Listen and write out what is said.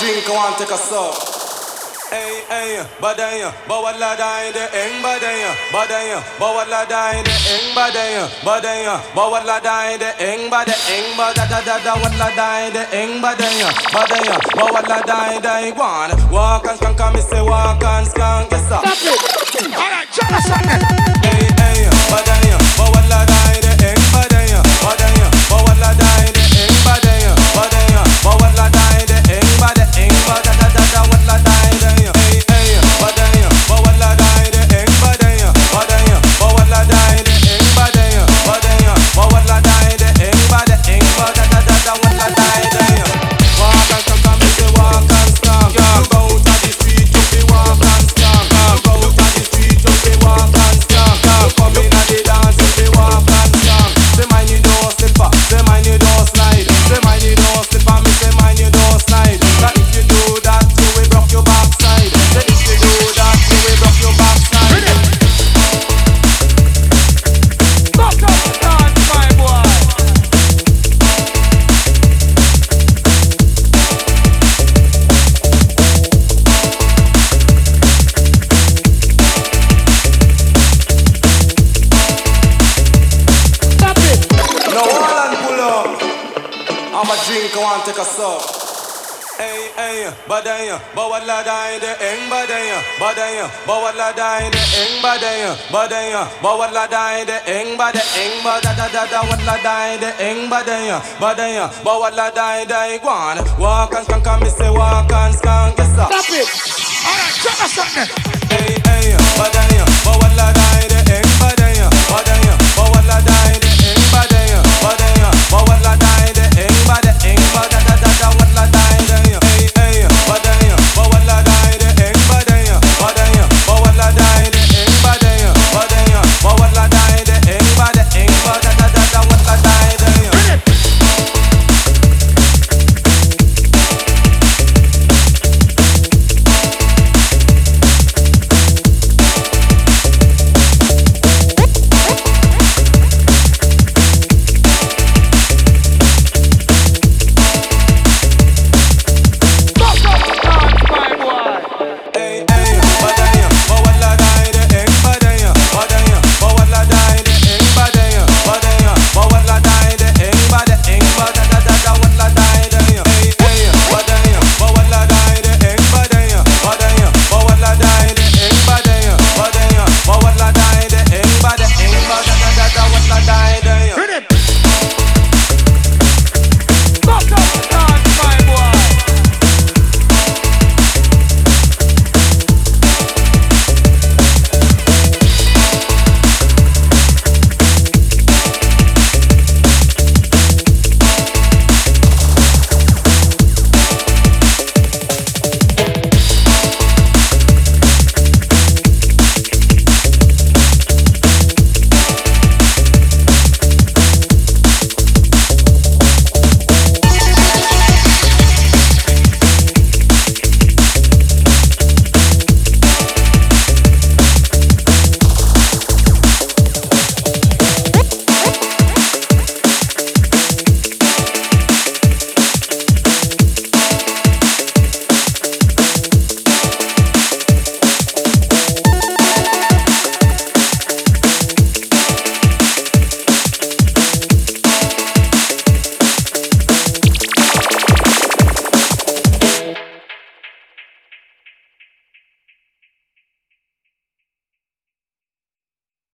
drink, I want to take a sup. Hey, hey, badaya, bawala dai de eng badaya, badaya, bawala dai de eng badaya, badaya, bawala dai de eng bada eng bada da da da wala dai de eng badaya, badaya, bawala dai dai one. Walk and skank, me say walk and skank, yes sir. Stop it. Alright, try to stop it. Hey, hey, badaya, bawala dai de eng badaya, badaya, bawala dai de eng badaya, badaya, bawala dai de eng bada eng bada da da da wala dai de. Badaya, bawala dai de eng badaya, badaya, bawala dai de eng badaya, badaya, bawala dai de eng bada eng bada da da da wala dai de. Walk and skank, me say walk and skank. You go to the street, you be walk and skank. You go to the street, you be walk and skank. You come in at the dance, you be walk and skank. Say mind you don't slipper, say mind you don't slide, say mind you don't slipper, me say mind you don't slide. That if you do that, you will broke your backside. Say if you do that, you will broke your backside. Stop the dance, my boy. Stop it. Now all and pull up. I'm a drink, I want to take a sup. Hey, hey, badaya, bawala dai de eng badaya, badaya, bawala dai de eng badaya, badaya, bawala dai de eng bada eng bada da da da wala dai de eng badaya, badaya, bawala dai dai one. Walk and skank, me say walk and skank, yes sir. Stop it. Alright, try to stop it.